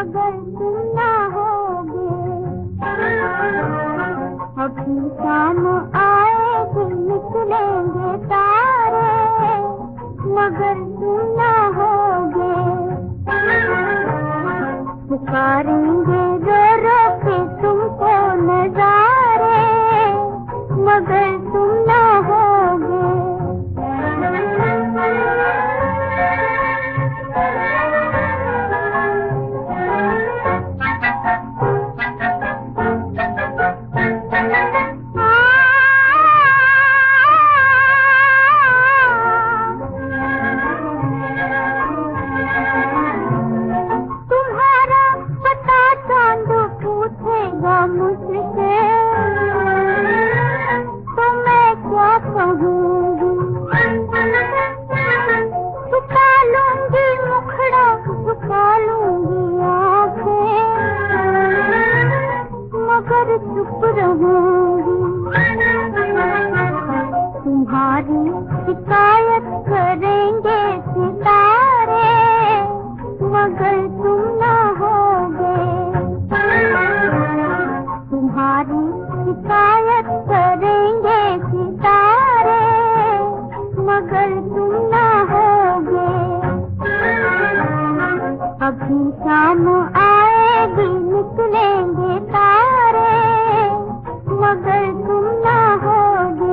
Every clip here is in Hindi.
मगर तुम ना होगे। अभी शाम आएगी निकलेंगे तारे, मगर तुम ना होगे। पुकारेंगे रो रो के तुमको नजारे, मगर तुम ना होगे। तुम्हारा पता चांद पूछेगा मुझसे, तो मैं क्या कहूँगी। छुपा लूंगी मुखड़ा, छुपा लूंगी आँखें, मगर चुप रहूंगी। तुम्हारी शिकायत करेंगे सितारे, मगर तुम ना होगे। तुम्हारी शिकायत करेंगे सितारे, मगर तुम ना होगे। अभी शाम आएगी निकलेंगे तारे, मगर तुम ना होगे।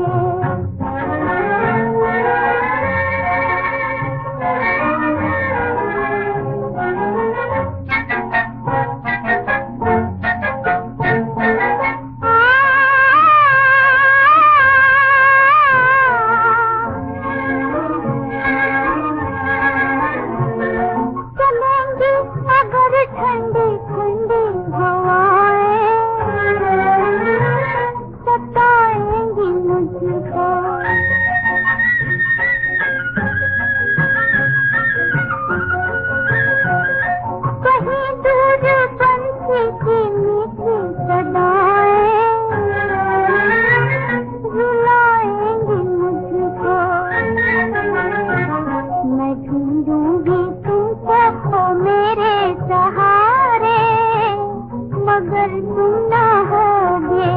चलेंगी अगर ठंडी ठंडी हवाएं, सताएंगी मुझको। कहीं दूर पंछी की मीठी सदाएं, रुलाएंगी मुझको। मैं ढूंढूंगी तुमको हो मेरे सहारे, मगर तुम ना होगे।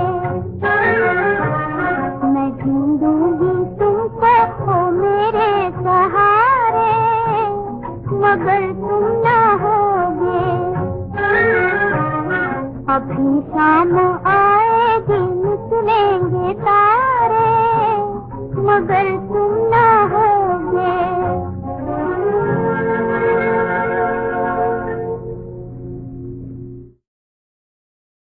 मैं ढूंढूंगी तुमको हो मेरे सहारे, मगर तुम ना होगे। अभी शाम आएगी निकलेंगे तारे, मगर तुम ना हो।